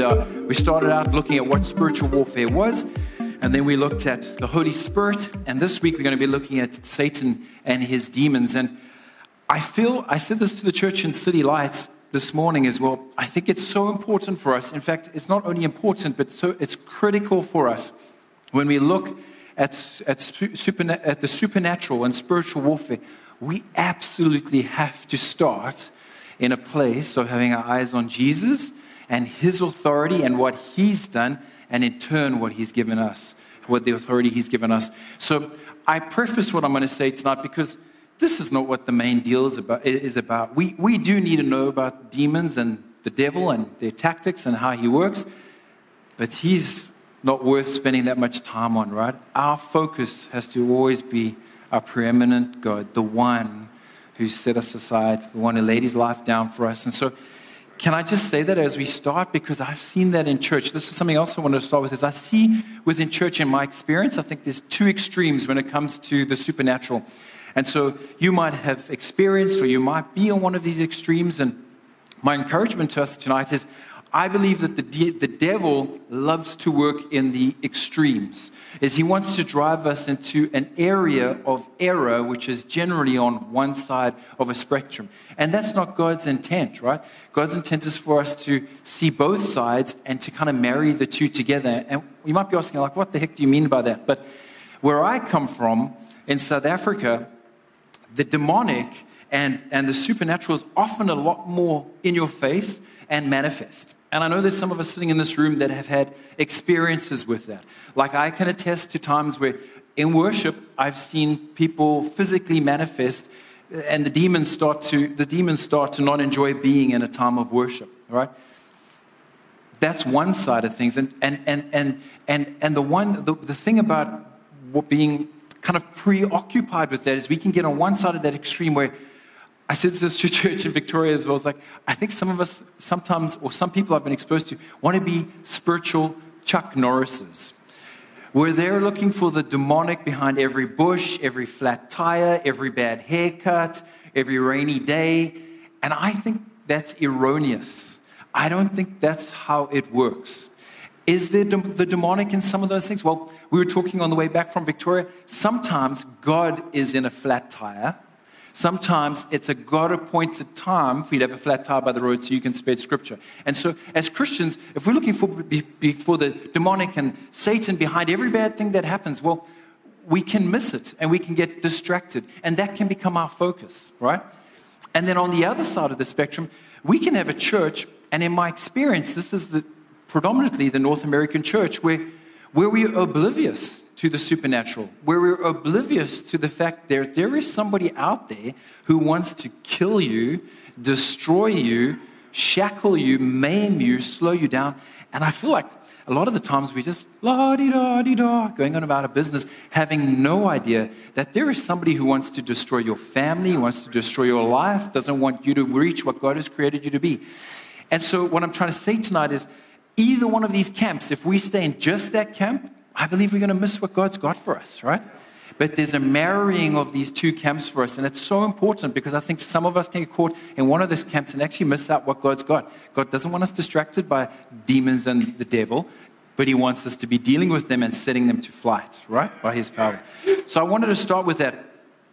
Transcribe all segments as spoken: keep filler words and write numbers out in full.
uh, we started out looking at what spiritual warfare was, and then we looked at the Holy Spirit, and this week we're going to be looking at Satan and his demons. And I feel, I said this to the church in City Lights this morning as well, I think it's so important for us. In fact, it's not only important, but so it's critical for us when we look at, at, super, at the supernatural and spiritual warfare. We absolutely have to start in a place of having our eyes on Jesus and his authority and what he's done, and in turn what he's given us, what the authority he's given us. So I preface what I'm going to say tonight because this is not what the main deal is about. Is about. We, we do need to know about demons and the devil and their tactics and how he works, but he's not worth spending that much time on, right? Our focus has to always be our preeminent God, the one who set us aside, the one who laid his life down for us. And so can I just say that as we start? Because I've seen that in church. This is something else I want to start with. Is I see within church, in my experience, I think there's two extremes when it comes to the supernatural. And so you might have experienced, or you might be on one of these extremes. And my encouragement to us tonight is, I believe that the, de- the devil loves to work in the extremes. Is he wants to drive us into an area of error, which is generally on one side of a spectrum. And that's not God's intent, right? God's intent is for us to see both sides and to kind of marry the two together. And you might be asking, like, what the heck do you mean by that? But where I come from, in South Africa, the demonic and, and the supernatural is often a lot more in your face and manifest. And I know there's some of us sitting in this room that have had experiences with that. Like I can attest to times where in worship, I've seen people physically manifest and the demons start to, the demons start to not enjoy being in a time of worship, right? That's one side of things. And, and, and, and, and, and the one, the, the thing about what being kind of preoccupied with that is we can get on one side of that extreme where I said this to church in Victoria as well. It's like, I think some of us sometimes, or some people I've been exposed to, want to be spiritual Chuck Norrises, where they're looking for the demonic behind every bush, every flat tire, every bad haircut, every rainy day. And I think that's erroneous. I don't think that's how it works. Is there the demonic in some of those things? Well, we were talking on the way back from Victoria. Sometimes God is in a flat tire. Sometimes it's a God-appointed time for you to have a flat tire by the road so you can spread Scripture. And so as Christians, if we're looking for, for the demonic and Satan behind every bad thing that happens, well, we can miss it and we can get distracted. And that can become our focus, right? And then on the other side of the spectrum, we can have a church, and in my experience, this is the predominantly the North American church, where, where we are oblivious to the supernatural, where we're oblivious to the fact that there is somebody out there who wants to kill you, destroy you, shackle you, maim you, slow you down. And I feel like a lot of the times we just la-di-da-di-da, going on about our business, having no idea that there is somebody who wants to destroy your family, who wants to destroy your life, doesn't want you to reach what God has created you to be. And so what I'm trying to say tonight is, either one of these camps, if we stay in just that camp, I believe we're going to miss what God's got for us, right? But there's a marrying of these two camps for us, and it's so important because I think some of us can get caught in one of those camps and actually miss out what God's got. God doesn't want us distracted by demons and the devil, but he wants us to be dealing with them and setting them to flight, right, by his power. So I wanted to start with that.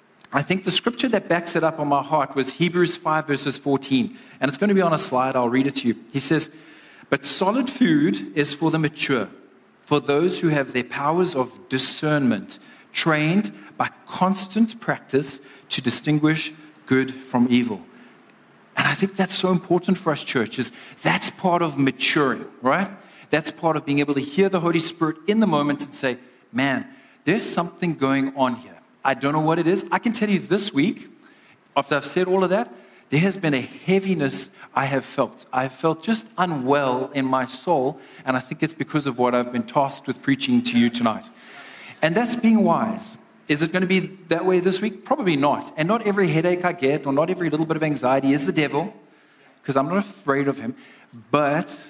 I think the scripture that backs it up on my heart was Hebrews five, verses fourteen, and it's going to be on a slide. I'll read it to you. He says, "But solid food is for the mature, for those who have their powers of discernment trained by constant practice to distinguish good from evil." And I think that's so important for us churches. That's part of maturing, right? That's part of being able to hear the Holy Spirit in the moment and say, man, there's something going on here. I don't know what it is. I can tell you this week, after I've said all of that, there has been a heaviness I have felt. I have felt just unwell in my soul, and I think it's because of what I've been tasked with preaching to you tonight. And that's being wise. Is it going to be that way this week? Probably not. And not every headache I get or not every little bit of anxiety is the devil, because I'm not afraid of him. But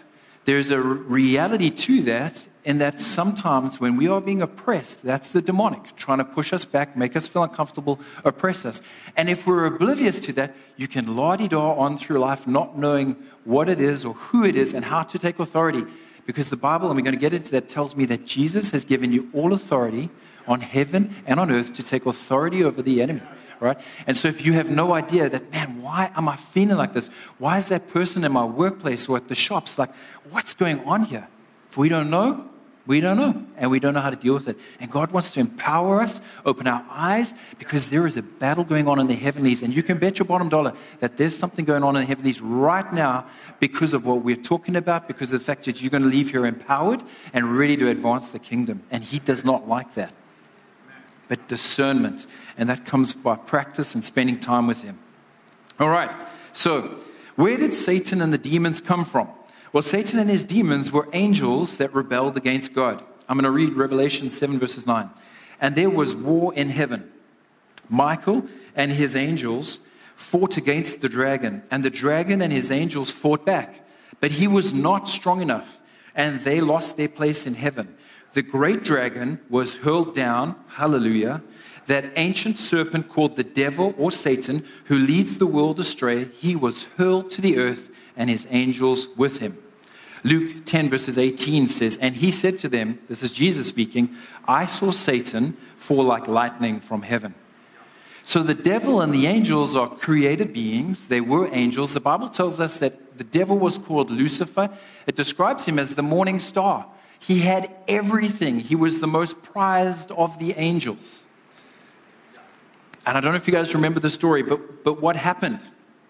there's a reality to that, in that sometimes when we are being oppressed, that's the demonic, trying to push us back, make us feel uncomfortable, oppress us. And if we're oblivious to that, you can la-di-da on through life not knowing what it is or who it is and how to take authority. Because the Bible, and we're going to get into that, tells me that Jesus has given you all authority on heaven and on earth to take authority over the enemy. Right? And so if you have no idea that, man, why am I feeling like this? Why is that person in my workplace or at the shops like, what's going on here? If we don't know, we don't know. And we don't know how to deal with it. And God wants to empower us, open our eyes, because there is a battle going on in the heavenlies. And you can bet your bottom dollar that there's something going on in the heavenlies right now because of what we're talking about, because of the fact that you're going to leave here empowered and ready to advance the kingdom. And He does not like that. But discernment. And that comes by practice and spending time with Him. All right. So, where did Satan and the demons come from? Well, Satan and his demons were angels that rebelled against God. I'm going to read Revelation seven, verses nine. And there was war in heaven. Michael and his angels fought against the dragon. And the dragon and his angels fought back. But he was not strong enough. And they lost their place in heaven. The great dragon was hurled down, hallelujah, that ancient serpent called the devil or Satan, who leads the world astray. He was hurled to the earth and his angels with him. Luke ten verses eighteen says, and he said to them, this is Jesus speaking, I saw Satan fall like lightning from heaven. So the devil and the angels are created beings. They were angels. The Bible tells us that the devil was called Lucifer. It describes him as the morning star. He had everything. He was the most prized of the angels. And I don't know if you guys remember the story, but, but what happened?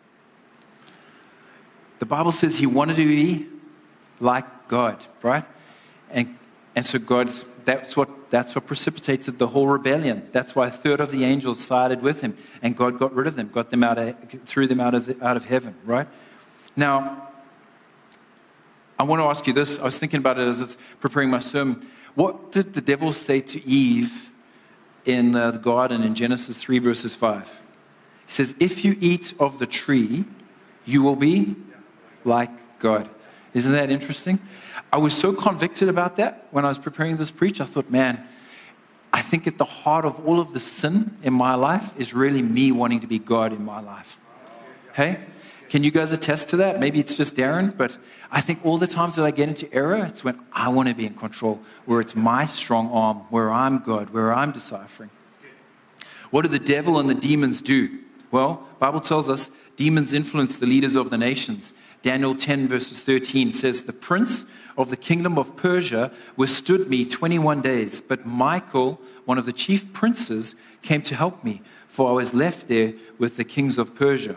The Bible says he wanted to be like God, right? And, and so God, that's what, that's what precipitated the whole rebellion. That's why a third of the angels sided with him. And God got rid of them, got them out of, threw them out of, the, out of heaven, right? Now, I want to ask you this. I was thinking about it as I was preparing my sermon. What did the devil say to Eve in uh, the garden in Genesis three, verses five? He says, if you eat of the tree, you will be like God. Isn't that interesting? I was so convicted about that when I was preparing this preach. I thought, man, I think at the heart of all of the sin in my life is really me wanting to be God in my life. Hey? Can you guys attest to that? Maybe it's just Darren, but I think all the times that I get into error, it's when I want to be in control, where it's my strong arm, where I'm God, where I'm deciphering. What do the devil and the demons do? Well, the Bible tells us demons influence the leaders of the nations. Daniel ten verses thirteen says, the prince of the kingdom of Persia withstood me twenty-one days, but Michael, one of the chief princes, came to help me, for I was left there with the kings of Persia.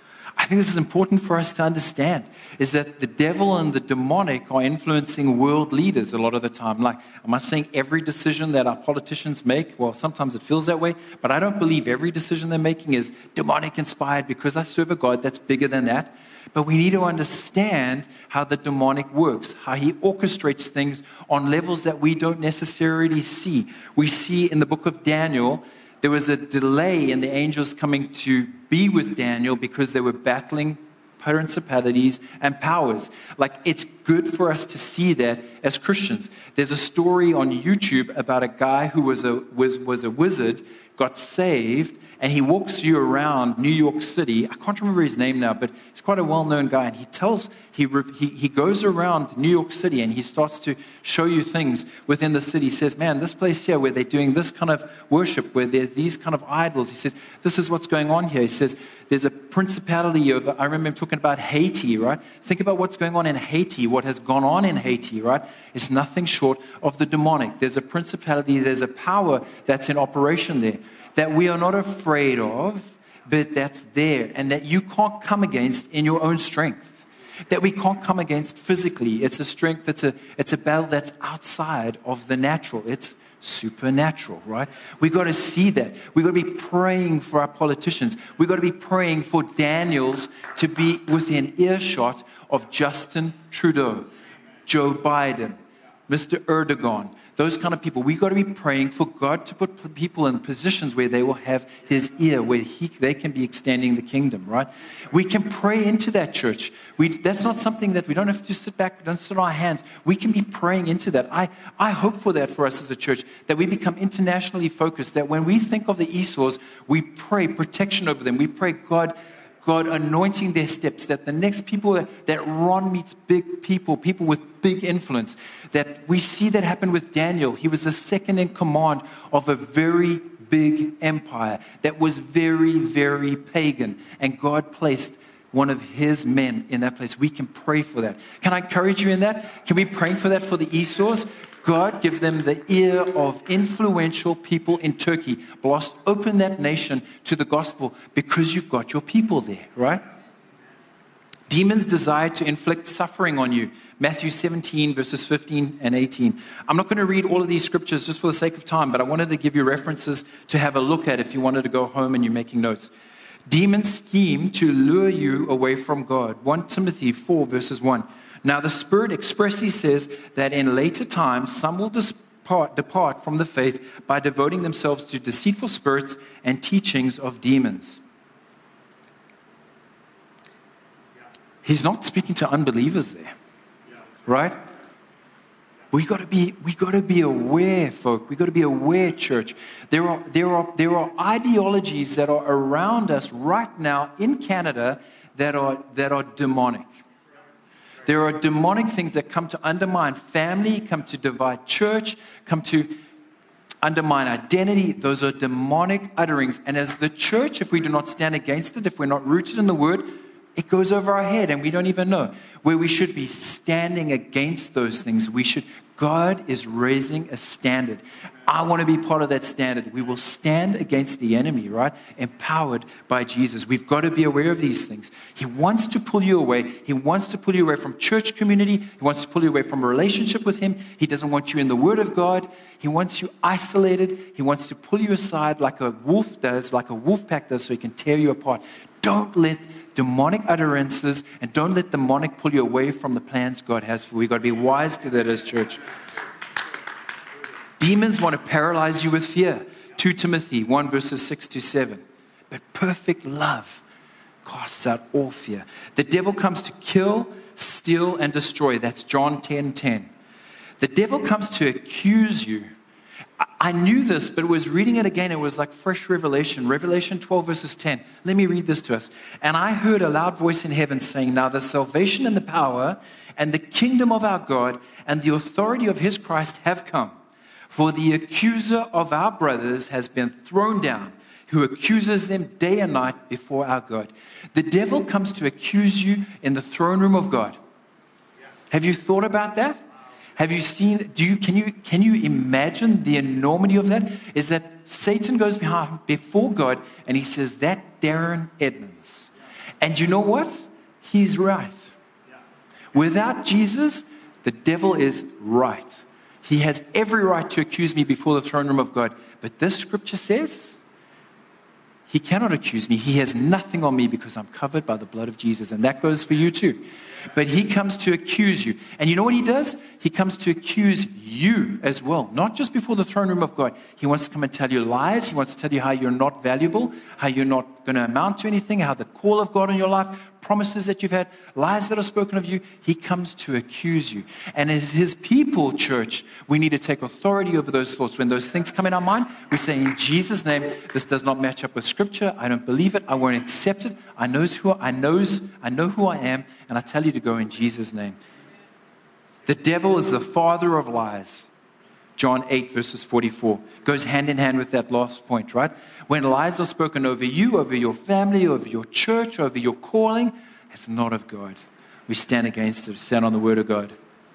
I think this is important for us to understand, is that the devil and the demonic are influencing world leaders a lot of the time. Like, am I saying every decision that our politicians make? Well, sometimes it feels that way, but I don't believe every decision they're making is demonic inspired, because I serve a God that's bigger than that. But we need to understand how the demonic works, how he orchestrates things on levels that we don't necessarily see. We see in the book of Daniel, there was a delay in the angels coming to be with Daniel because they were battling principalities and powers. Like, it's good for us to see that as Christians. There's a story on YouTube about a guy who was a was, was a wizard, got saved, and he walks you around New York City. I can't remember his name now, but he's quite a well-known guy. And he tells, he, he, he goes around New York City and he starts to show you things within the city. He says, man, this place here where they're doing this kind of worship, where there's these kind of idols. He says, this is what's going on here. He says, there's a principality over, I remember him talking about Haiti, right? Think about what's going on in Haiti. What has gone on in Haiti, right? It's nothing short of the demonic. There's a principality, there's a power that's in operation there, that we are not afraid of, but that's there, and that you can't come against in your own strength. That we can't come against physically. It's a strength, it's a, it's a battle that's outside of the natural. It's supernatural, right? We've got to see that. We've got to be praying for our politicians. We've got to be praying for Daniels to be within earshot of Justin Trudeau, Joe Biden, Mister Erdogan, those kind of people. We've got to be praying for God to put people in positions where they will have his ear, where he, they can be extending the kingdom, right? We can pray into that, church. We, that's not something that we don't have to sit back, we don't sit on our hands. We can be praying into that. I, I hope for that for us as a church, that we become internationally focused, that when we think of the Esau's, we pray protection over them. We pray, God, God anointing their steps, that the next people that, that Ron meets big people, people with big influence, that we see that happen with Daniel. He was the second in command of a very big empire that was very, very pagan. And God placed one of his men in that place. We can pray for that. Can I encourage you in that? Can we pray for that for the Esau's? God, give them the ear of influential people in Turkey. Blast open that nation to the gospel because you've got your people there, right? Demons desire to inflict suffering on you. Matthew seventeen, verses fifteen and eighteen. I'm not going to read all of these scriptures just for the sake of time, but I wanted to give you references to have a look at if you wanted to go home and you're making notes. Demons scheme to lure you away from God. First Timothy four, verses one. Now, the Spirit expressly says that in later times, some will depart, depart from the faith by devoting themselves to deceitful spirits and teachings of demons. He's not speaking to unbelievers there, right? We got to be, we got to be aware, folk. We got to be aware, church. There are, there are, there are ideologies that are around us right now in Canada that are that are demonic. There are demonic things that come to undermine family, come to divide church, come to undermine identity. Those are demonic utterings. And as the church, if we do not stand against it, if we're not rooted in the word, it goes over our head and we don't even know. Where we should be standing against those things. We should. God is raising a standard. I want to be part of that standard. We will stand against the enemy, right? Empowered by Jesus. We've got to be aware of these things. He wants to pull you away. He wants to pull you away from church community. He wants to pull you away from a relationship with him. He doesn't want you in the Word of God. He wants you isolated. He wants to pull you aside like a wolf does, like a wolf pack does, so he can tear you apart. Don't let demonic utterances and don't let demonic pull you away from the plans God has for you. We've got to be wise to that as church. Demons want to paralyze you with fear. Second Timothy one, verses six to seven. But perfect love casts out all fear. The devil comes to kill, steal, and destroy. That's John ten ten. The devil comes to accuse you. I knew this, but it was reading it again. It was like fresh revelation. Revelation twelve, verses ten. Let me read this to us. And I heard a loud voice in heaven saying, now the salvation and the power and the kingdom of our God and the authority of his Christ have come. For the accuser of our brothers has been thrown down, who accuses them day and night before our God. The devil comes to accuse you in the throne room of God. Have you thought about that? Have you seen, do you, can you, can you imagine the enormity of that? Is that Satan goes behind, before God and he says, that Darren Edmonds. And you know what? He's right. Without Jesus, the devil is right. He has every right to accuse me before the throne room of God. But this scripture says, he cannot accuse me. He has nothing on me because I'm covered by the blood of Jesus. And that goes for you too. But he comes to accuse you. And you know what he does? He comes to accuse you as well. Not just before the throne room of God. He wants to come and tell you lies. He wants to tell you how you're not valuable, how you're not going to amount to anything, how the call of God in your life, promises that you've had, lies that are spoken of you. He comes to accuse you. And as his people, church, we need to take authority over those thoughts. When those things come in our mind, we say, in Jesus' name, this does not match up with Scripture. I don't believe it. I won't accept it. I knows who I knows. I know who I am, and I tell you to go in Jesus' name. The devil is the father of lies. John eight, verses forty-four. Goes hand in hand with that last point, right? When lies are spoken over you, over your family, over your church, over your calling, it's not of God. We stand against it, stand on the word of God.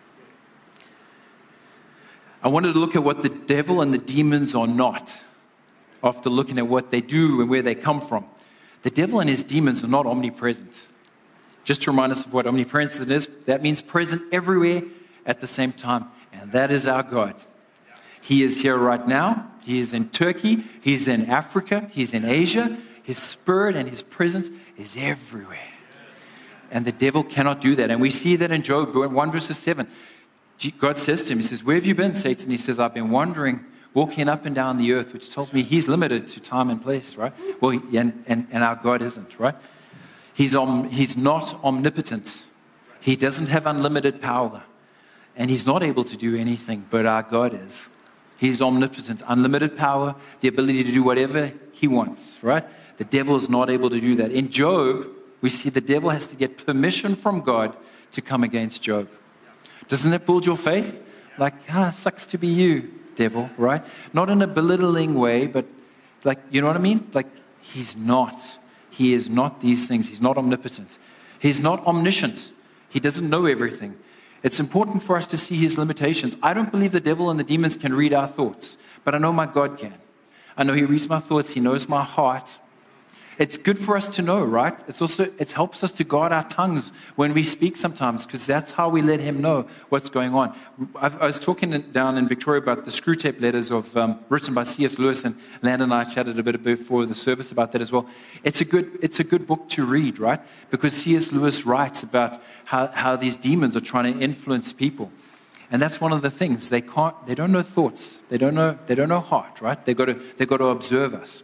I wanted to look at what the devil and the demons are not, after looking at what they do and where they come from. The devil and his demons are not omnipresent. Just to remind us of what omnipresence is, that means present everywhere at the same time. And that is our God. He is here right now. He is in Turkey. He's in Africa. He's in Asia. His spirit and his presence is everywhere. And the devil cannot do that. And we see that in Job one verses seven. God says to him, he says, where have you been, Satan? He says, I've been wandering, walking up and down the earth, which tells me he's limited to time and place, right? Well, and, and, and our God isn't, right? He's, om, he's not omnipotent. He doesn't have unlimited power. And he's not able to do anything, but our God is. He's omnipotent, unlimited power, the ability to do whatever he wants, right? The devil is not able to do that. In Job, we see the devil has to get permission from God to come against Job. Doesn't it build your faith? Like, ah, sucks to be you, devil, right? Not in a belittling way, but like, you know what I mean? Like, he's not. He is not these things. He's not omnipotent. He's not omniscient. He doesn't know everything. It's important for us to see his limitations. I don't believe the devil and the demons can read our thoughts, but I know my God can. I know he reads my thoughts. He knows my heart. It's good for us to know, right? It's also, it helps us to guard our tongues when we speak sometimes, because that's how we let him know what's going on. I've, I was talking down in Victoria about the screw tape letters of um, written by C S Lewis, and Landon and I chatted a bit before the service about that as well. It's a good, it's a good book to read, right? Because C S Lewis writes about how, how these demons are trying to influence people. And that's one of the things. They can't, they don't know thoughts. They don't know, they don't know heart, right? They've got to, they've got to observe us.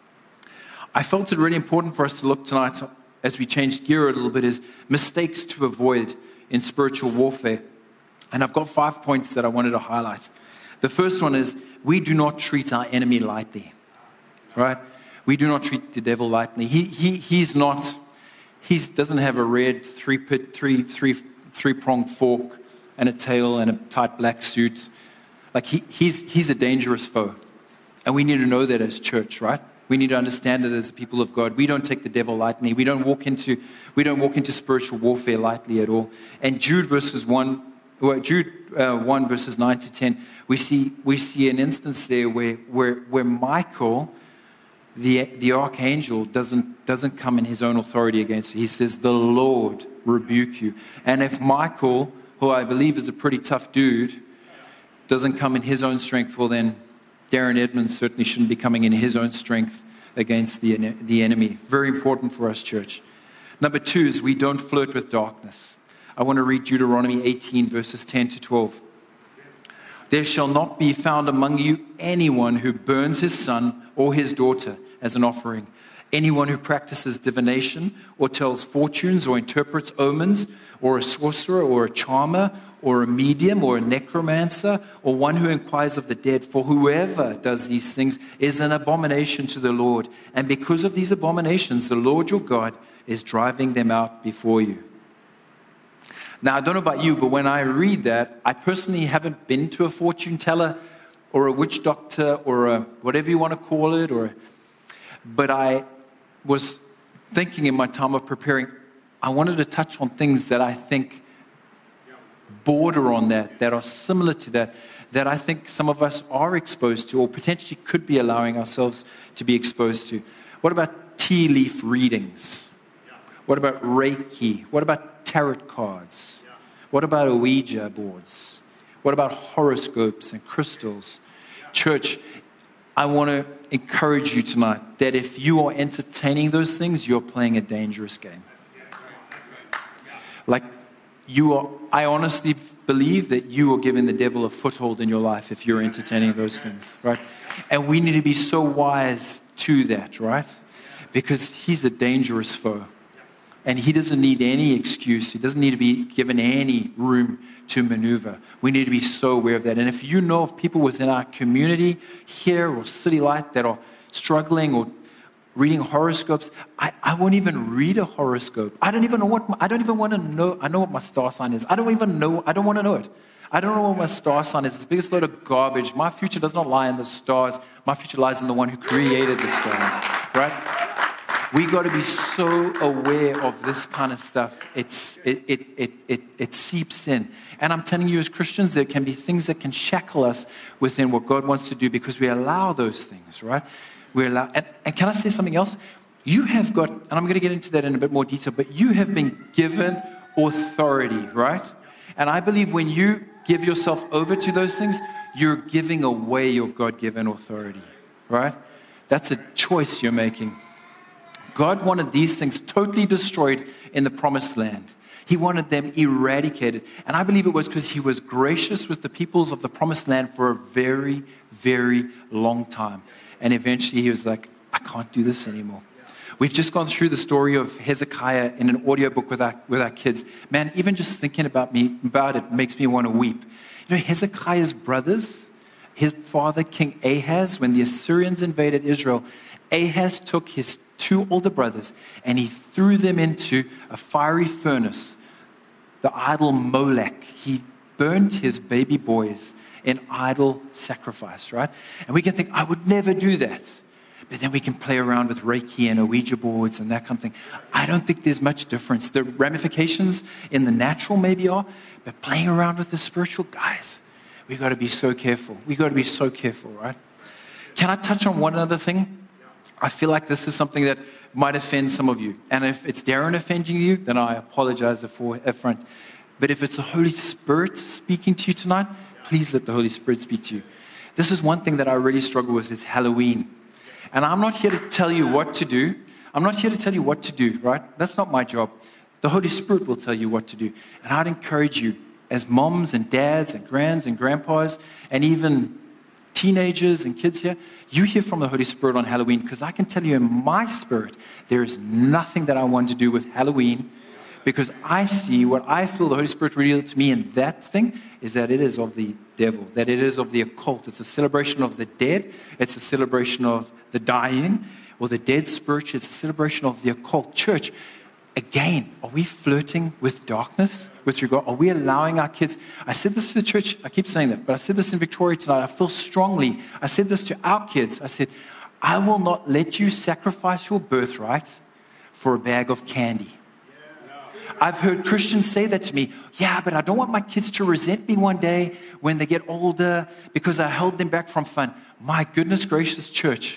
I felt it really important for us to look tonight, as we changed gear a little bit, is mistakes to avoid in spiritual warfare. And I've got five points that I wanted to highlight. The first one is, we do not treat our enemy lightly. Right? We do not treat the devil lightly. He he he's not, he doesn't have a red three pit, three three three pronged fork and a tail and a tight black suit. Like he he's he's a dangerous foe. And we need to know that as church, right? We need to understand it as the people of God. We don't take the devil lightly. We don't walk into we don't walk into spiritual warfare lightly at all. And Jude verses one, well, Jude uh, one verses nine to ten, we see we see an instance there where where where Michael, the the archangel, doesn't doesn't come in his own authority against it. He says, "The Lord rebuke you." And if Michael, who I believe is a pretty tough dude, doesn't come in his own strength, well then, Darren Edmonds certainly shouldn't be coming in his own strength against the, the enemy. Very important for us, church. Number two is we don't flirt with darkness. I want to read Deuteronomy eighteen, verses ten to twelve. There shall not be found among you anyone who burns his son or his daughter as an offering. Anyone who practices divination or tells fortunes or interprets omens, or a sorcerer or a charmer or a medium or a necromancer, or one who inquires of the dead. For whoever does these things is an abomination to the Lord. And because of these abominations, the Lord your God is driving them out before you. Now, I don't know about you, but when I read that, I personally haven't been to a fortune teller or a witch doctor or a whatever you want to call it. Or, but I was thinking in my time of preparing, I wanted to touch on things that I think border on that, that are similar to that, that I think some of us are exposed to or potentially could be allowing ourselves to be exposed to. What about tea leaf readings? What about Reiki? What about tarot cards? What about Ouija boards? What about horoscopes and crystals? Church, I want to encourage you tonight that if you are entertaining those things, you're playing a dangerous game. Like, You are, I honestly believe that you are giving the devil a foothold in your life if you're entertaining those things, right? And we need to be so wise to that, right? Because he's a dangerous foe. And he doesn't need any excuse. He doesn't need to be given any room to maneuver. We need to be so aware of that. And if you know of people within our community here or City Light that are struggling or reading horoscopes, I, I won't even read a horoscope. I don't even know what, my, I don't even want to know, I know what my star sign is. I don't even know, I don't want to know it. I don't know what my star sign is. It's the biggest load of garbage. My future does not lie in the stars. My future lies in the one who created the stars, right? We got to be so aware of this kind of stuff. It's, it, it, it, it, it seeps in. And I'm telling you as Christians, there can be things that can shackle us within what God wants to do because we allow those things, right? We allow, and, and can I say something else? You have got, and I'm going to get into that in a bit more detail, but you have been given authority, right? And I believe when you give yourself over to those things, you're giving away your God-given authority, right? That's a choice you're making. God wanted these things totally destroyed in the promised land. He wanted them eradicated. And I believe it was because he was gracious with the peoples of the promised land for a very, very long time. And eventually he was like, I can't do this anymore. We've just gone through the story of Hezekiah in an audiobook with our, with our kids. Man, even just thinking about me about it makes me want to weep. You know, Hezekiah's brothers, his father, King Ahaz, when the Assyrians invaded Israel, Ahaz took his two older brothers and he threw them into a fiery furnace, the idol Molech. He burnt his baby boys in idol sacrifice, right? And we can think, I would never do that. But then we can play around with Reiki and Ouija boards and that kind of thing. I don't think there's much difference. The ramifications in the natural maybe are, but playing around with the spiritual, guys, we've got to be so careful. We've got to be so careful, right? Can I touch on one other thing? I feel like this is something that might offend some of you. And if it's Darren offending you, then I apologize for upfront. But if it's the Holy Spirit speaking to you tonight, please let the Holy Spirit speak to you. This is one thing that I really struggle with is Halloween. And I'm not here to tell you what to do. I'm not here to tell you what to do, right? That's not my job. The Holy Spirit will tell you what to do. And I'd encourage you, as moms and dads and grands and grandpas, and even teenagers and kids here, you hear from the Holy Spirit on Halloween, because I can tell you in my spirit, there is nothing that I want to do with Halloween, because I see what I feel the Holy Spirit revealed to me in that thing is that it is of the devil, that it is of the occult. It's a celebration of the dead. It's a celebration of the dying, or the dead spiritual. It's a celebration of the occult. Church, again, are we flirting with darkness with regard? Are we allowing our kids? I said this to the church. I keep saying that, but I said this in Victoria tonight. I feel strongly. I said this to our kids. I said, I will not let you sacrifice your birthright for a bag of candy. I've heard Christians say that to me. Yeah, but I don't want my kids to resent me one day when they get older because I held them back from fun. My goodness gracious, church.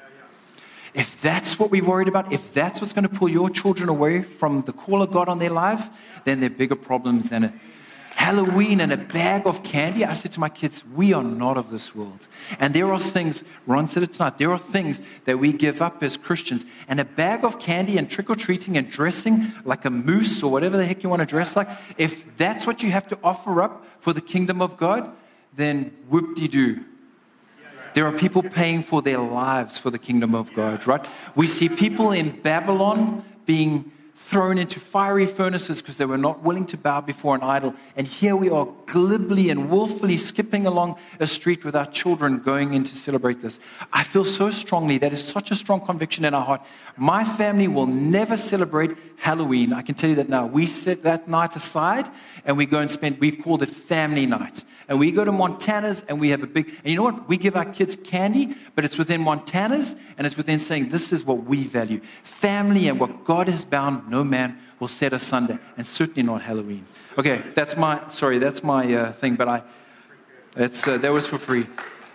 If that's what we're worried about, if that's what's going to pull your children away from the call of God on their lives, then there are bigger problems than it. Halloween and a bag of candy. I said to my kids, we are not of this world. And there are things, Ron said it tonight, there are things that we give up as Christians. And a bag of candy and trick-or-treating and dressing like a moose or whatever the heck you want to dress like, if that's what you have to offer up for the kingdom of God, then whoop-de-doo. There are people paying for their lives for the kingdom of God, right? We see people in Babylon being thrown into fiery furnaces because they were not willing to bow before an idol. And here we are glibly and willfully skipping along a street with our children going in to celebrate this. I feel so strongly, that is such a strong conviction in our heart. My family will never celebrate Halloween. I can tell you that now. We set that night aside and we go and spend, we've called it family night. And we go to Montana's and we have a big, and you know what? We give our kids candy, but it's within Montana's and it's within saying this is what we value. Family and what God has bound, no man will set asunder, and certainly not Halloween. Okay, that's my, sorry, that's my uh, thing, but I, that's, uh, that was for free.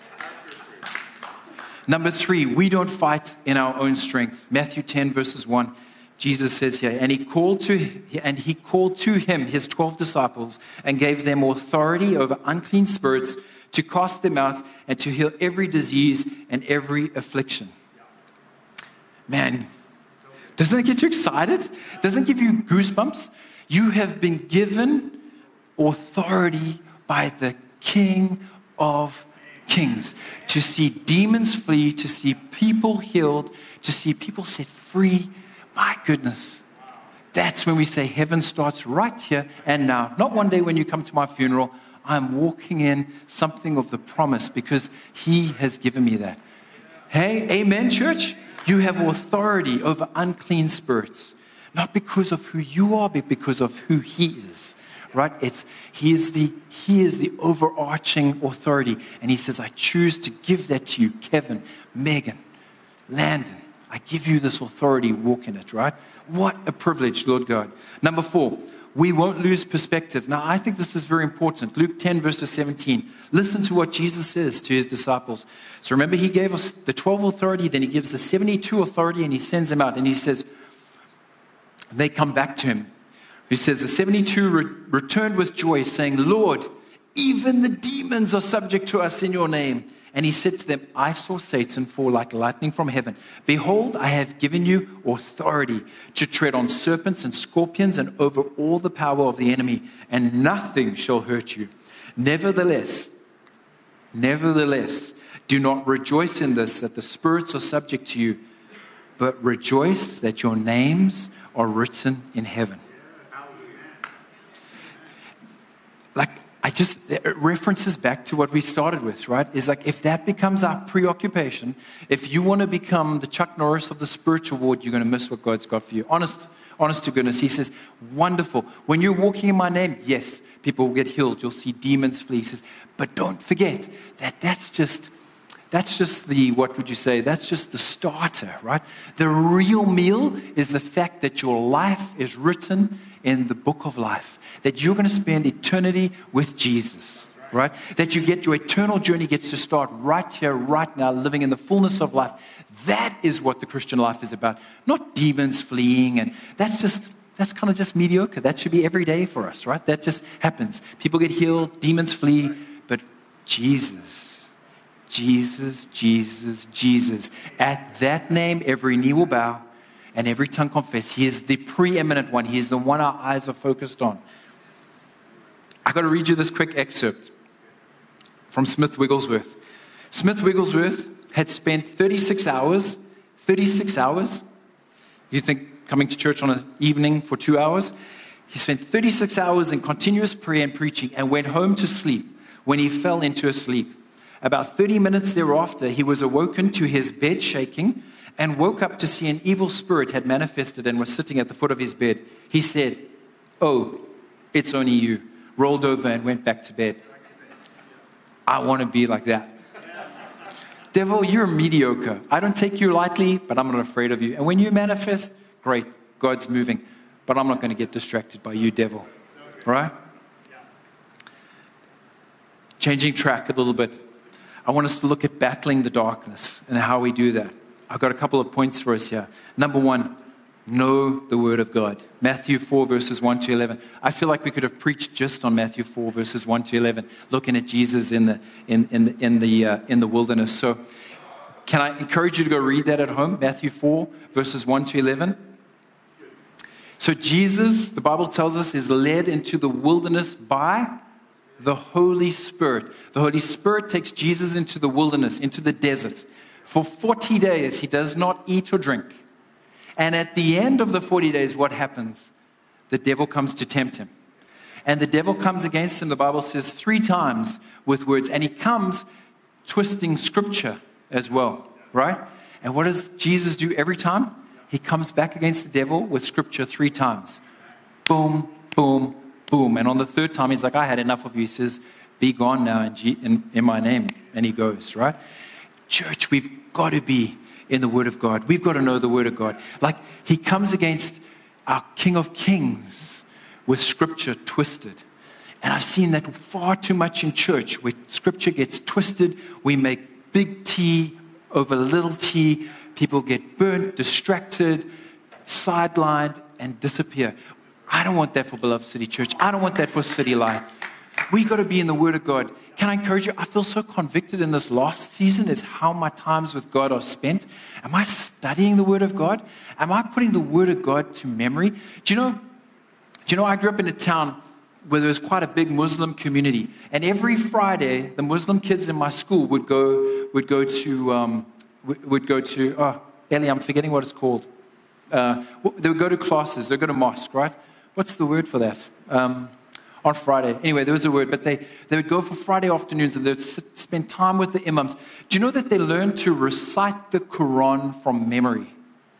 Number three, we don't fight in our own strength. Matthew ten verses one. Jesus says here, and he called to and he called to him his twelve disciples and gave them authority over unclean spirits to cast them out and to heal every disease and every affliction. Man, doesn't it get you excited? Doesn't it give you goosebumps? You have been given authority by the King of Kings to see demons flee, to see people healed, to see people set free. My goodness, that's when we say heaven starts right here and now. Not one day when you come to my funeral. I'm walking in something of the promise because he has given me that. Hey, amen, church? You have authority over unclean spirits. Not because of who you are, but because of who he is. Right? It's he is the he is the overarching authority. And he says, I choose to give that to you, Kevin, Megan, Landon. I give you this authority, walk in it, right? What a privilege, Lord God. Number four, we won't lose perspective. Now, I think this is very important. Luke ten, verses seventeen. Listen to what Jesus says to his disciples. So remember, he gave us the twelve authority, then he gives the seventy-two authority, and he sends them out. And he says, they come back to him. He says, the seventy-two re- returned with joy, saying, Lord, even the demons are subject to us in your name. And he said to them, I saw Satan fall like lightning from heaven. Behold, I have given you authority to tread on serpents and scorpions and over all the power of the enemy, and nothing shall hurt you. Nevertheless, nevertheless, do not rejoice in this, that the spirits are subject to you, but rejoice that your names are written in heaven. Like, I just, it references back to what we started with, right? Is like, if that becomes our preoccupation, if you want to become the Chuck Norris of the spiritual world, you're going to miss what God's got for you. Honest, honest to goodness. He says, wonderful. When you're walking in my name, yes, people will get healed. You'll see demons flee. He says, but don't forget that that's just... That's just the, what would you say, that's just the starter, right? The real meal is the fact that your life is written in the book of life. That you're going to spend eternity with Jesus, right? That you get, your eternal journey gets to start right here, right now, living in the fullness of life. That is what the Christian life is about. Not demons fleeing, and that's just, that's kind of just mediocre. That should be every day for us, right? That just happens. People get healed, demons flee, but Jesus... Jesus, Jesus, Jesus. At that name, every knee will bow and every tongue confess. He is the preeminent one. He is the one our eyes are focused on. I've got to read you this quick excerpt from Smith Wigglesworth. Smith Wigglesworth had spent thirty-six hours, thirty-six hours. You think coming to church on an evening for two hours? He spent thirty-six hours in continuous prayer and preaching and went home to sleep when he fell into a sleep. About thirty minutes thereafter, he was awoken to his bed shaking and woke up to see an evil spirit had manifested and was sitting at the foot of his bed. He said, oh, it's only you. Rolled over and went back to bed. I want to be like that. Devil, you're mediocre. I don't take you lightly, but I'm not afraid of you. And when you manifest, great, God's moving. But I'm not going to get distracted by you, devil. Right? Changing track a little bit. I want us to look at battling the darkness and how we do that. I've got a couple of points for us here. Number one, know the Word of God. Matthew four, verses one to eleven. I feel like we could have preached just on Matthew four, verses one to eleven, looking at Jesus in the in in the in the uh, in the wilderness. So, can I encourage you to go read that at home? Matthew four, verses one to eleven. So Jesus, the Bible tells us, is led into the wilderness by the Holy Spirit. The Holy Spirit takes Jesus into the wilderness, into the desert. For forty days, he does not eat or drink. And at the end of the forty days, what happens? The devil comes to tempt him. And the devil comes against him, the Bible says, three times with words. And he comes twisting scripture as well, right? And what does Jesus do every time? He comes back against the devil with scripture three times. Boom, boom, boom. And on the third time, he's like, I had enough of you. He says, be gone now in, G- in, in my name. And he goes, right? Church, we've got to be in the Word of God. We've got to know the Word of God. Like, he comes against our King of Kings with scripture twisted. And I've seen that far too much in church, where scripture gets twisted. We make big T over little t. People get burnt, distracted, sidelined, and disappear. I don't want that for Beloved City Church. I don't want that for City Light. We got to be in the Word of God. Can I encourage you? I feel so convicted in this last season is how my times with God are spent. Am I studying the Word of God? Am I putting the Word of God to memory? Do you know, do you know, I grew up in a town where there was quite a big Muslim community. And every Friday, the Muslim kids in my school would go, would go to, um, would go to, oh, Ellie, I'm forgetting what it's called. Uh, they would go to classes. They would go to mosque, right? What's the word for that? Um, on Friday. Anyway, there was a word, but they, they would go for Friday afternoons and they would sit, spend time with the imams. Do you know that they learned to recite the Quran from memory?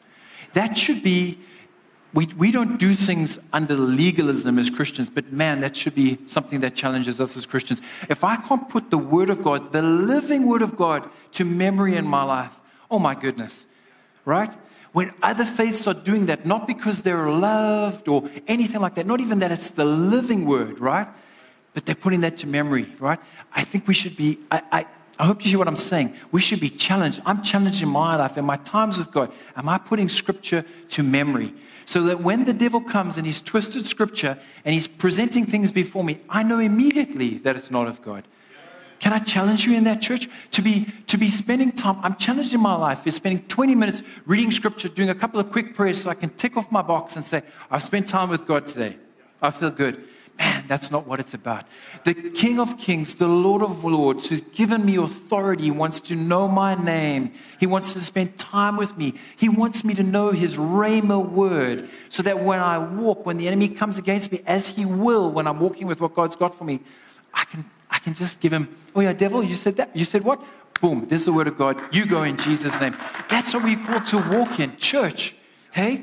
That should be, we, we don't do things under legalism as Christians, but man, that should be something that challenges us as Christians. If I can't put the Word of God, the living Word of God, to memory in my life, oh my goodness, right? When other faiths are doing that, not because they're loved or anything like that, not even that it's the living Word, right? But they're putting that to memory, right? I think we should be, I, I, I hope you hear what I'm saying. We should be challenged. I'm challenged in my life, in my times with God. Am I putting Scripture to memory? So that when the devil comes and he's twisted Scripture and he's presenting things before me, I know immediately that it's not of God. Can I challenge you in that, church? To be to be spending time, I'm challenged in my life is spending twenty minutes reading scripture, doing a couple of quick prayers so I can tick off my box and say, I've spent time with God today. I feel good. Man, that's not what it's about. The King of Kings, the Lord of Lords, who's given me authority, wants to know my name. He wants to spend time with me. He wants me to know his Rhema word so that when I walk, when the enemy comes against me, as he will when I'm walking with what God's got for me, I can I can just give him, oh yeah, devil, you said that. You said what? Boom, there's the word of God. You go in Jesus' name. That's what we're called to walk in. Church, hey?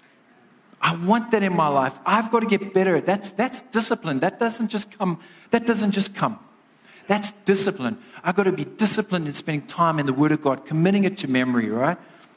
I want that in my life. I've got to get better. That's that's discipline. That doesn't just come. That doesn't just come. That's discipline. I've got to be disciplined in spending time in the Word of God, committing it to memory, right?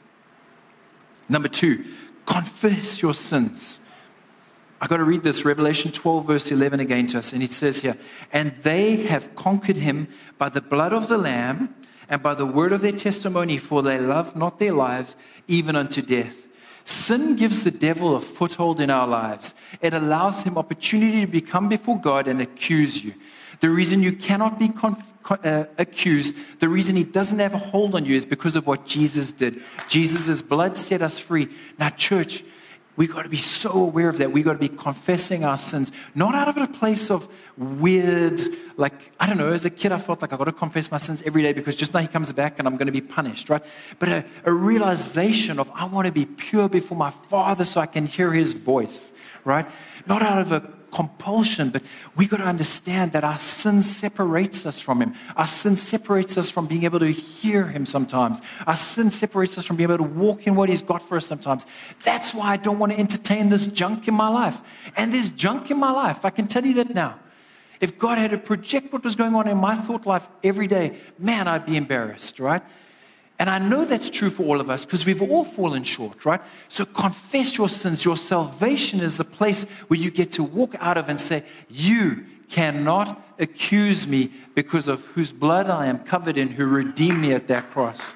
Number two, confess your sins. I've got to read this, Revelation twelve, verse eleven again to us. And it says here, and they have conquered him by the blood of the Lamb and by the word of their testimony, for they love not their lives, even unto death. Sin gives the devil a foothold in our lives. It allows him opportunity to become before God and accuse you. The reason you cannot be conf- uh, accused, the reason he doesn't have a hold on you is because of what Jesus did. Jesus' blood set us free. Now, church, we've got to be so aware of that. We've got to be confessing our sins, not out of a place of weird, like, I don't know, as a kid I felt like I've got to confess my sins every day because just now he comes back and I'm going to be punished, right? But a, a realization of I want to be pure before my Father so I can hear his voice, right? Not out of a compulsion, but we got to understand that our sin separates us from him. Our sin separates us from being able to hear him sometimes. Our sin separates us from being able to walk in what he's got for us sometimes. That's why I don't want to entertain this junk in my life. And there's junk in my life. I can tell you that now. If God had to project what was going on in my thought life every day, man, I'd be embarrassed, right? And I know that's true for all of us because we've all fallen short, right? So confess your sins. Your salvation is the place where you get to walk out of and say, you cannot accuse me because of whose blood I am covered in, who redeemed me at that cross.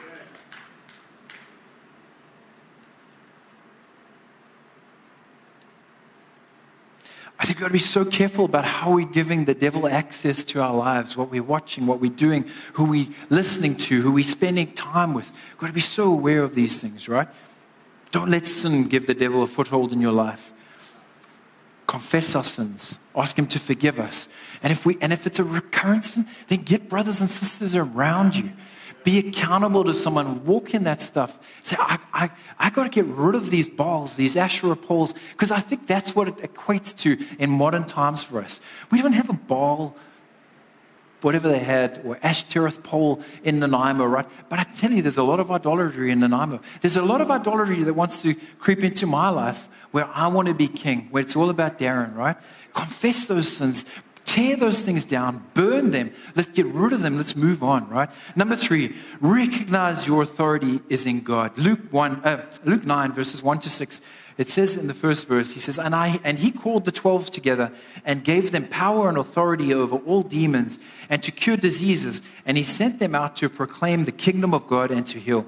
I think we've got to be so careful about how we're giving the devil access to our lives, what we're watching, what we're doing, who we're listening to, who we're spending time with. We've got to be so aware of these things, right? Don't let sin give the devil a foothold in your life. Confess our sins. Ask him to forgive us. And if we and if it's a recurrent sin, then get brothers and sisters around you. Be accountable to someone. Walk in that stuff. Say, I, I, I got to get rid of these Baals, these Asherah poles, because I think that's what it equates to in modern times for us. We don't have a Baal, whatever they had, or Ashtoreth pole in Nanaimo, right? But I tell you, there's a lot of idolatry in Nanaimo. There's a lot of idolatry that wants to creep into my life where I want to be king, where it's all about Darren, right? Confess those sins. Tear those things down, burn them. Let's get rid of them. Let's move on, right? Number three, recognize your authority is in God. Luke one, uh, Luke nine, verses one to six. It says in the first verse, he says, and I and he called the twelve together and gave them power and authority over all demons and to cure diseases. And he sent them out to proclaim the kingdom of God and to heal.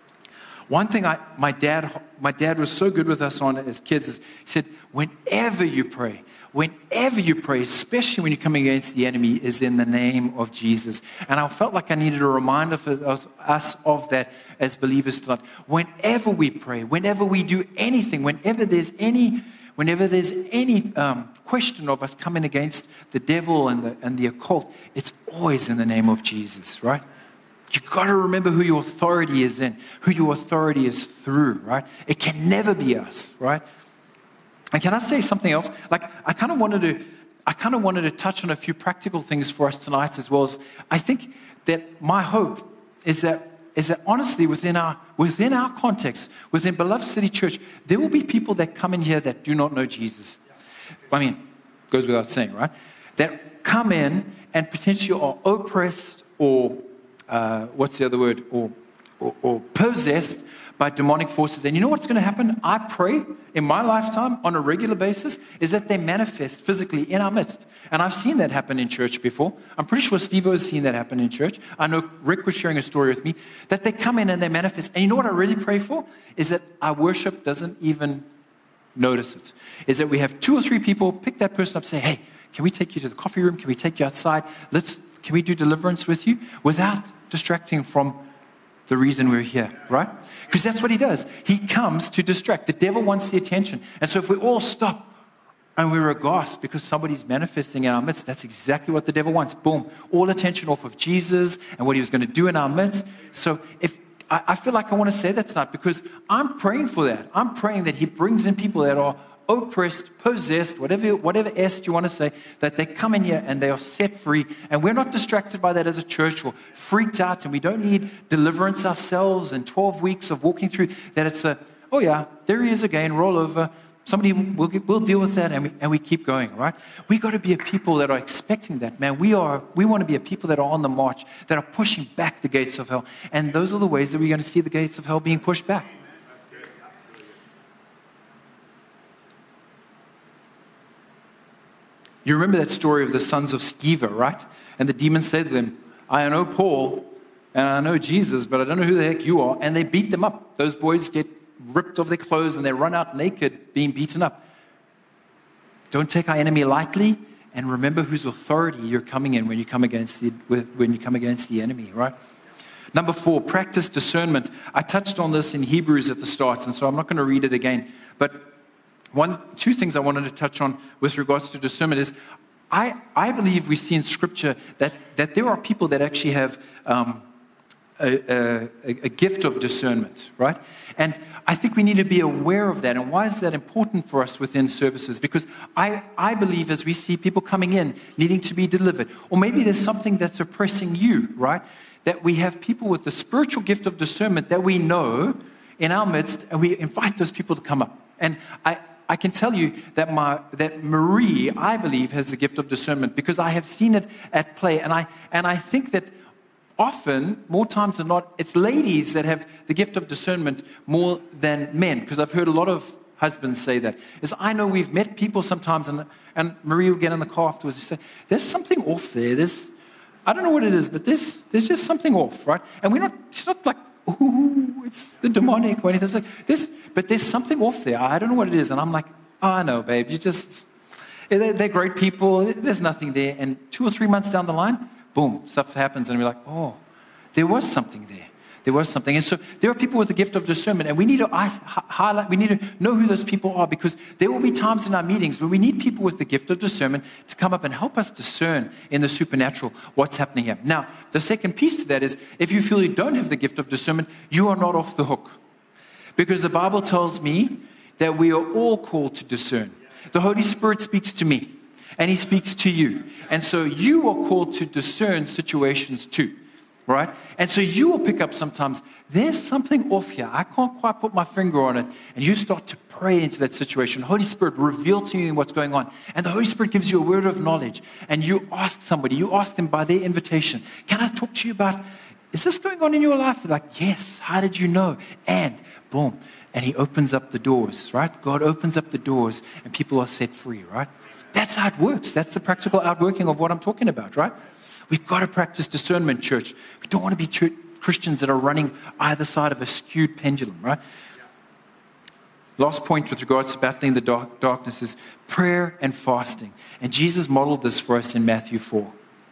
One thing I, my dad, my dad was so good with us on as kids is he said, whenever you pray, Whenever you pray, especially when you're coming against the enemy, is in the name of Jesus. And I felt like I needed a reminder for us of that as believers tonight. Whenever we pray, whenever we do anything, whenever there's any, whenever there's any um, question of us coming against the devil and the and the occult, it's always in the name of Jesus, right? You've got to remember who your authority is in, who your authority is through, right? It can never be us, right? And can I say something else? Like, I kind of wanted to, I kind of wanted to touch on a few practical things for us tonight as well. As I think that my hope is that, is that honestly, within our, within our context, within Beloved City Church, there will be people that come in here that do not know Jesus. I mean, goes without saying, right? That come in and potentially are oppressed or, uh, what's the other word? Or, or, or possessed by demonic forces. And you know what's going to happen? I pray in my lifetime on a regular basis is that they manifest physically in our midst. And I've seen that happen in church before. I'm pretty sure Steve has seen that happen in church. I know Rick was sharing a story with me that they come in and they manifest. And you know what I really pray for? Is that our worship doesn't even notice it. Is that we have two or three people pick that person up and say, hey, can we take you to the coffee room? Can we take you outside? Let's can we do deliverance with you? Without distracting from the reason we're here, right? Because that's what he does. He comes to distract. The devil wants the attention. And so if we all stop and we're aghast because somebody's manifesting in our midst, that's exactly what the devil wants. Boom. All attention off of Jesus and what he was going to do in our midst. So if I, I feel like I want to say that tonight because I'm praying for that. I'm praying that he brings in people that are oppressed, possessed, whatever whatever S you want to say, that they come in here and they are set free. And we're not distracted by that as a church or freaked out, and we don't need deliverance ourselves and twelve weeks of walking through that. It's a, oh yeah, there he is again, roll over. Somebody will we'll deal with that, and we, and we keep going, right? We got to be a people that are expecting that, man. We are. We want to be a people that are on the march, that are pushing back the gates of hell. And those are the ways that we're going to see the gates of hell being pushed back. You remember that story of the sons of Sceva, right? And the demon said to them, I know Paul and I know Jesus, but I don't know who the heck you are. And they beat them up. Those boys get ripped of their clothes and they run out naked being beaten up. Don't take our enemy lightly, and remember whose authority you're coming in when you come against the, when you come against the enemy, right? Number four, practice discernment. I touched on this in Hebrews at the start, and so I'm not going to read it again. But One, two things I wanted to touch on with regards to discernment is I, I believe we see in Scripture that, that there are people that actually have um, a, a, a gift of discernment, right? And I think we need to be aware of that. And why is that important for us within services? Because I, I believe as we see people coming in needing to be delivered, or maybe there's something that's oppressing you, right? That we have people with the spiritual gift of discernment that we know in our midst, and we invite those people to come up. And I I can tell you that my that Marie, I believe, has the gift of discernment because I have seen it at play. And I and I think that often, more times than not, it's ladies that have the gift of discernment more than men. Because I've heard a lot of husbands say that. Is I know we've met people sometimes, and and Marie will get in the car afterwards and say, there's something off there. There's, I don't know what it is, but there's, there's just something off, right? And we're not, it's not like, ooh, it's the demonic or anything. It's like this, but there's something off there. I don't know what it is. And I'm like, oh, I know, babe. You just, they're, they're great people. There's nothing there. And two or three months down the line, boom, stuff happens. And we're like, oh, there was something there. There was something. And so there are people with the gift of discernment. And we need to highlight, we need to know who those people are, because there will be times in our meetings where we need people with the gift of discernment to come up and help us discern in the supernatural what's happening here. Now, the second piece to that is, if you feel you don't have the gift of discernment, you are not off the hook. Because the Bible tells me that we are all called to discern. The Holy Spirit speaks to me, and He speaks to you. And so you are called to discern situations too. Right? And so you will pick up sometimes, there's something off here. I can't quite put my finger on it. And you start to pray into that situation. Holy Spirit, reveal to you what's going on. And the Holy Spirit gives you a word of knowledge. And you ask somebody, you ask them by their invitation, can I talk to you about, is this going on in your life? They're like, yes. How did you know? And boom. And He opens up the doors, right? God opens up the doors and people are set free, right? That's how it works. That's the practical outworking of what I'm talking about, right? We've got to practice discernment, church. We don't want to be church, Christians that are running either side of a skewed pendulum, right? Last point with regards to battling the dark, darkness is prayer and fasting. And Jesus modeled this for us in Matthew four.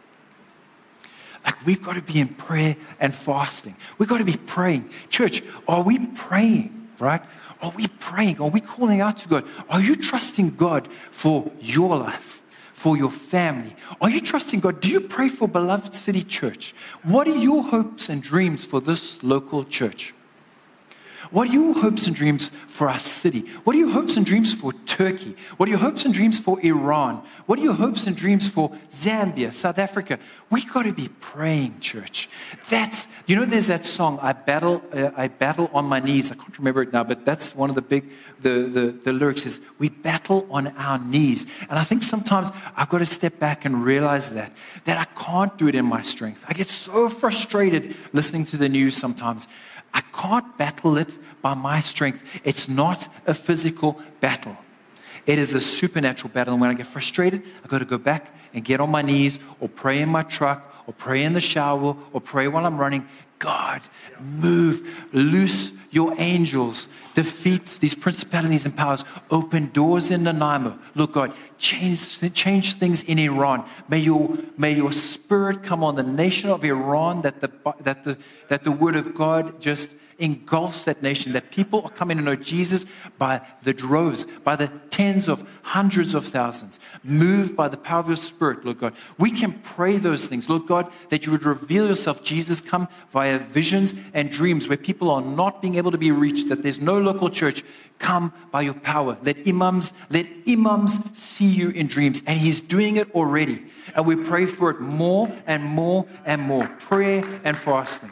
Like, we've got to be in prayer and fasting. We've got to be praying. Church, are we praying, right? Are we praying? Are we calling out to God? Are you trusting God for your life? For your family? Are you trusting God? Do you pray for Beloved City Church? What are your hopes and dreams for this local church? What are your hopes and dreams for our city? What are your hopes and dreams for Turkey? What are your hopes and dreams for Iran? What are your hopes and dreams for Zambia, South Africa? We've got to be praying, church. That's, you know, there's that song, I battle uh, I battle on my knees. I can't remember it now, but that's one of the big, the, the, the lyrics is, we battle on our knees. And I think sometimes I've got to step back and realize that, that I can't do it in my strength. I get so frustrated listening to the news sometimes. I can't battle it by my strength. It's not a physical battle. It is a supernatural battle. And when I get frustrated, I've got to go back and get on my knees or pray in my truck or pray in the shower or pray while I'm running. God, move, loose your angels, defeat these principalities and powers, open doors in Nanaimo. Lord God, change, change things in Iran. May your, may your spirit come on the nation of Iran, that the, that the, that the word of God just engulfs that nation, that people are coming to know Jesus by the droves, by the tens of hundreds of thousands, moved by the power of your Spirit, Lord God. We can pray those things, Lord God, that you would reveal yourself. Jesus, come via visions and dreams where people are not being able to be reached, that there's no local church. Come by your power. Let imams, let imams see you in dreams. And he's doing it already. And we pray for it more and more and more. Prayer and fasting.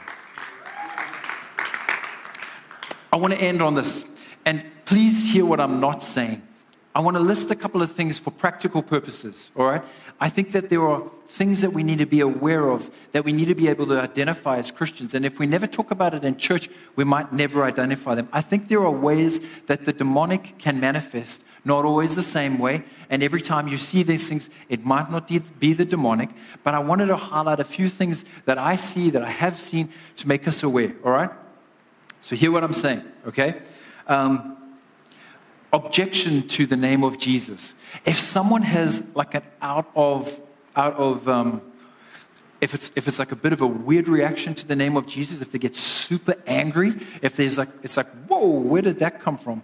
I want to end on this, and please hear what I'm not saying. I want to list a couple of things for practical purposes, all right? I think that there are things that we need to be aware of, that we need to be able to identify as Christians, and if we never talk about it in church, we might never identify them. I think there are ways that the demonic can manifest, not always the same way, and every time you see these things, it might not be the demonic, but I wanted to highlight a few things that I see, that I have seen, to make us aware, all right? So hear what I'm saying, okay? Um, objection to the name of Jesus. If someone has like an out of, out of, um, if it's if it's like a bit of a weird reaction to the name of Jesus, if they get super angry, if there's like, it's like, whoa, where did that come from?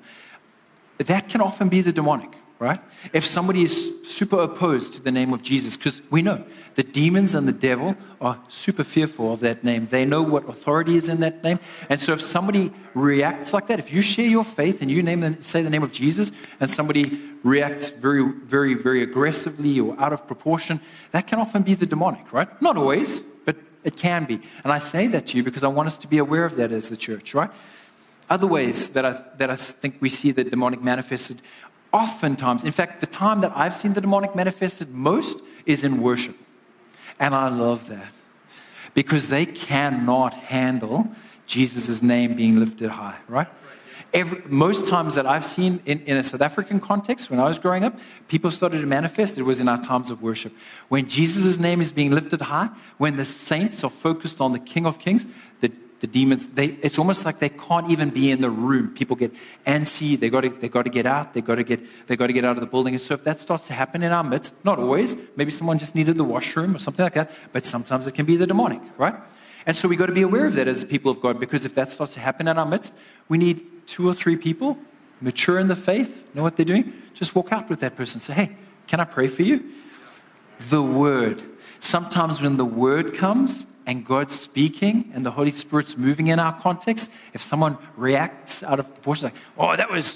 That can often be the demonic, right? If somebody is super opposed to the name of Jesus, because we know the demons and the devil are super fearful of that name. They know what authority is in that name. And so if somebody reacts like that, if you share your faith and you name and say the name of Jesus, and somebody reacts very, very, very aggressively or out of proportion, that can often be the demonic, right? Not always, but it can be. And I say that to you because I want us to be aware of that as the church, right? Other ways that I, that I think we see the demonic manifested, oftentimes, in fact, the time that I've seen the demonic manifested most is in worship. And I love that because they cannot handle Jesus' name being lifted high, right? Every, most times that I've seen in, in a South African context, when I was growing up, people started to manifest, it was in our times of worship. When Jesus' name is being lifted high, when the saints are focused on the King of Kings, the The demons, they, it's almost like they can't even be in the room. People get antsy. They got to, they got to get out. They got to get, they got to get out of the building. And so, if that starts to happen in our midst, not always. Maybe someone just needed the washroom or something like that. But sometimes it can be the demonic, right? And so we got to be aware of that as a people of God, because if that starts to happen in our midst, we need two or three people mature in the faith, know what they're doing. Just walk out with that person. Say, hey, can I pray for you? The word. Sometimes when the word comes, and God's speaking and the Holy Spirit's moving in our context, if someone reacts out of proportion, like, oh, that was,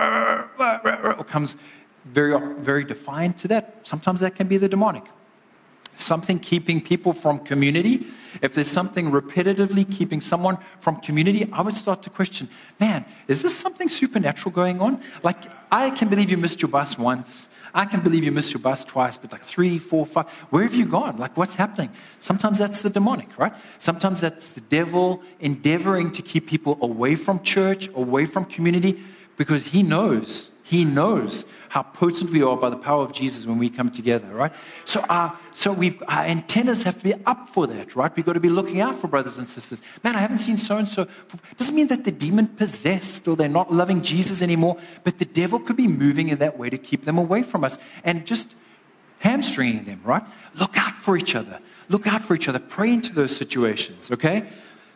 or comes very, very defiant to that, sometimes that can be the demonic. Something keeping people from community. If there's something repetitively keeping someone from community, I would start to question, man, is this something supernatural going on? Like, I can believe you missed your bus once. I can believe you missed your bus twice, but like three, four, five, where have you gone? Like, what's happening? Sometimes that's the demonic, right? Sometimes that's the devil endeavoring to keep people away from church, away from community, because he knows, he knows how potent we are by the power of Jesus when we come together, right? So our, so we've, our antennas have to be up for that, right? We've got to be looking out for brothers and sisters. Man, I haven't seen so-and-so. Doesn't mean that they're demon-possessed or they're not loving Jesus anymore, but the devil could be moving in that way to keep them away from us and just hamstringing them, right? Look out for each other. Look out for each other. Pray into those situations, okay?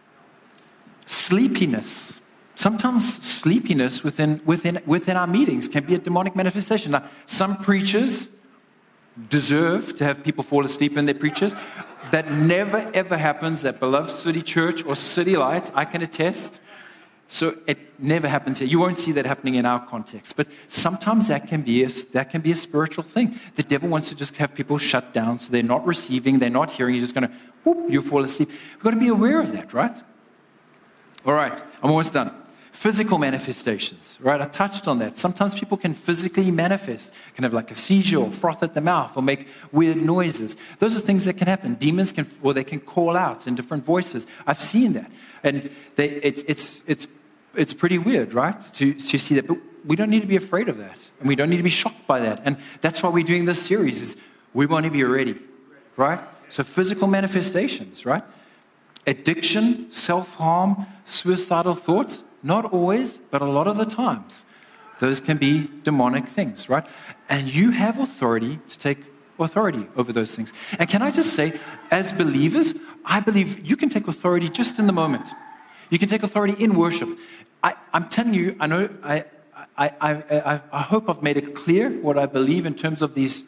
Sleepiness. Sometimes sleepiness within, within, within our meetings can be a demonic manifestation. Now, some preachers deserve to have people fall asleep in their preachers. That never, ever happens at Beloved City Church or City Lights. I can attest. So it never happens here. You won't see that happening in our context. But sometimes that can be a, that can be a spiritual thing. The devil wants to just have people shut down so they're not receiving, they're not hearing. You're just going to, whoop, you fall asleep. We've got to be aware of that, right? All right, I'm almost done. Physical manifestations, right? I touched on that. Sometimes people can physically manifest, can have like a seizure or froth at the mouth or make weird noises. Those are things that can happen. Demons can, or they can call out in different voices. I've seen that. And they, it's, it's, it's, it's pretty weird, right? To, to see that. But we don't need to be afraid of that. And we don't need to be shocked by that. And that's why we're doing this series is we want to be ready, right? So physical manifestations, right? addiction, self-harm, suicidal thoughts, not always, but a lot of the times, those can be demonic things, right? And you have authority to take authority over those things. And can I just say, as believers, I believe you can take authority just in the moment. You can take authority in worship. I, I'm telling you, I know, I, I, I, I, I hope I've made it clear what I believe in terms of these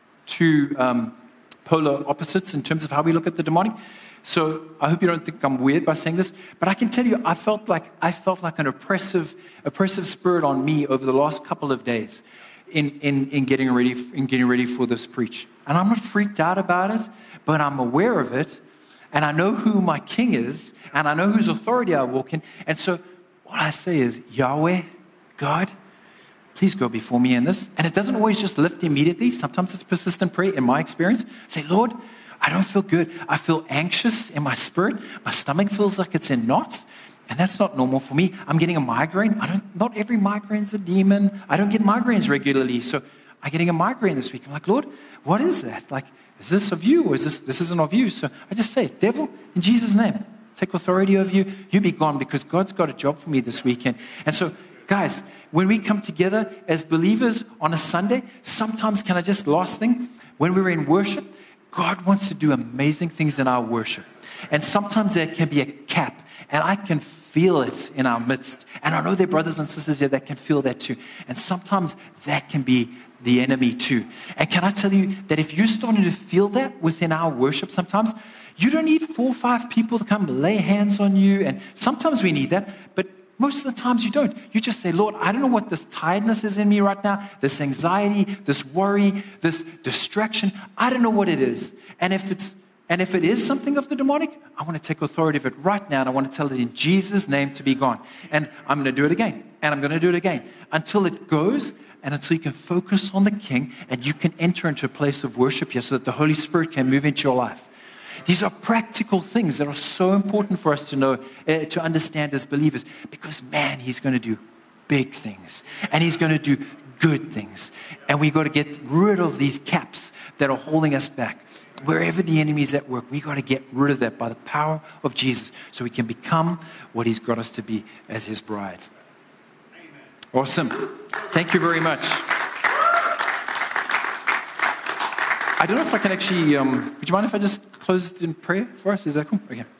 two um, polar opposites in terms of how we look at the demonic. So I hope you don't think I'm weird by saying this, but I can tell you, I felt like I felt like an oppressive, oppressive spirit on me over the last couple of days in, in, in getting ready in getting ready for this preach. And I'm not freaked out about it, but I'm aware of it, and I know who my king is, and I know whose authority I walk in. And so what I say is, Yahweh, God, please go before me in this. And it doesn't always just lift immediately. Sometimes it's persistent prayer in my experience. Say, Lord, I don't feel good. I feel anxious in my spirit. My stomach feels like it's in knots. And that's not normal for me. I'm getting a migraine. I don't, not every migraine's a demon. I don't get migraines regularly. So I'm getting a migraine this week. I'm like, Lord, what is that? Like, is this of you or is this, this isn't of you? So I just say, devil, in Jesus' name, take authority over you. You be gone because God's got a job for me this weekend. And so, guys, when we come together as believers on a Sunday, sometimes, can I just, last thing, when we're in worship, God wants to do amazing things in our worship. And sometimes there can be a cap, and I can feel it in our midst. And I know there are brothers and sisters here that can feel that too. And sometimes that can be the enemy too. And can I tell you that if you're starting to feel that within our worship sometimes, you don't need four or five people to come lay hands on you. And sometimes we need that, but most of the times you don't. You just say, Lord, I don't know what this tiredness is in me right now, this anxiety, this worry, this distraction. I don't know what it is. And if it's and if it is something of the demonic, I want to take authority of it right now, and I want to tell it in Jesus' name to be gone. And I'm going to do it again, and I'm going to do it again until it goes, and until you can focus on the King, and you can enter into a place of worship here so that the Holy Spirit can move into your life. These are practical things that are so important for us to know, uh, to understand as believers, because, man, he's going to do big things, and he's going to do good things. And we got to get rid of these caps that are holding us back. Wherever the enemy is at work, we got to get rid of that by the power of Jesus so we can become what he's got us to be as his bride. Awesome. Thank you very much. I don't know if I can actually, um, would you mind if I just closed in prayer for us? Is that cool? Okay.